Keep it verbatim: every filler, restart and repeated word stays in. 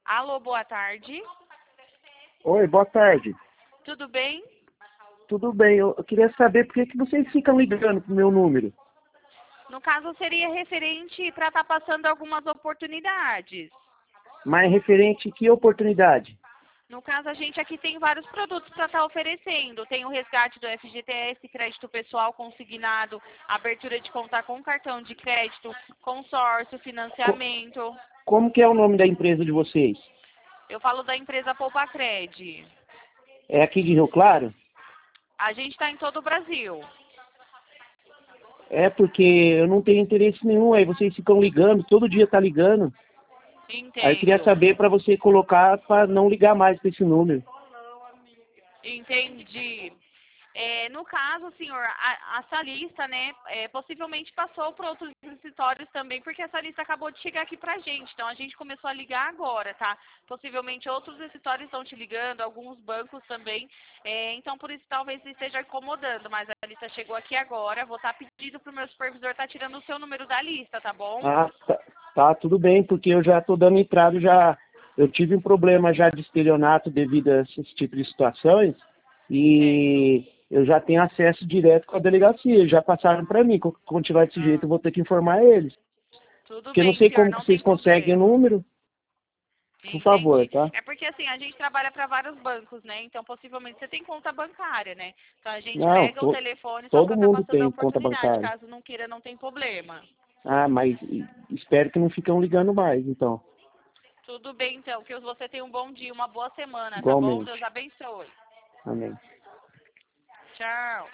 Alô, boa tarde. Oi, boa tarde. Tudo bem? Tudo bem, eu, eu queria saber por que, que vocês ficam ligando pro meu número. No caso, seria referente para estar passando algumas oportunidades. Mas referente que oportunidade? No caso, a gente aqui tem vários produtos para estar oferecendo. Tem o resgate do F G T S, crédito pessoal consignado, abertura de conta com cartão de crédito, consórcio, Co- financiamento. como que é o nome da empresa de vocês? Eu falo da empresa Poupacred. É aqui de Rio Claro? A gente está em todo o Brasil. É porque eu não tenho interesse nenhum, aí vocês ficam ligando, todo dia tá ligando. Aí eu queria Entendo. saber para você colocar para não ligar mais para esse número. Entendi. É, no caso, senhor, a, essa lista, né, é, possivelmente passou para outros escritórios também, porque essa lista acabou de chegar aqui pra gente. Então, a gente começou a ligar agora, tá? Possivelmente outros escritórios estão te ligando, alguns bancos também. É, então, por isso, talvez esteja incomodando, mas a lista chegou aqui agora. Vou estar pedindo pro meu supervisor estar tirando o seu número da lista, tá bom? Ah, tá, tá, tudo bem, porque eu já tô dando entrada, já eu tive um problema já de estelionato devido a esse tipo de situações Entendo. e eu já tenho acesso direto com a delegacia, já passaram para mim, quando continuar desse jeito Ah, eu vou ter que informar eles, tudo porque eu não bem, sei senhor, como que não vocês tem conseguem o problema. número, por favor, Entendi. tá? É porque assim, a gente trabalha para vários bancos, né? Então possivelmente você tem conta bancária, né? Então a gente Não, pega o to- telefone só todo para estar mundo passando a tem conta oportunidade. bancária. Caso não queira, não tem problema. Ah, mas e- espero que não ficam ligando mais, então, Tudo bem, então. Que você tenha um bom dia, uma boa semana, tá bom? igualmente. Deus abençoe. Amém. Tchau.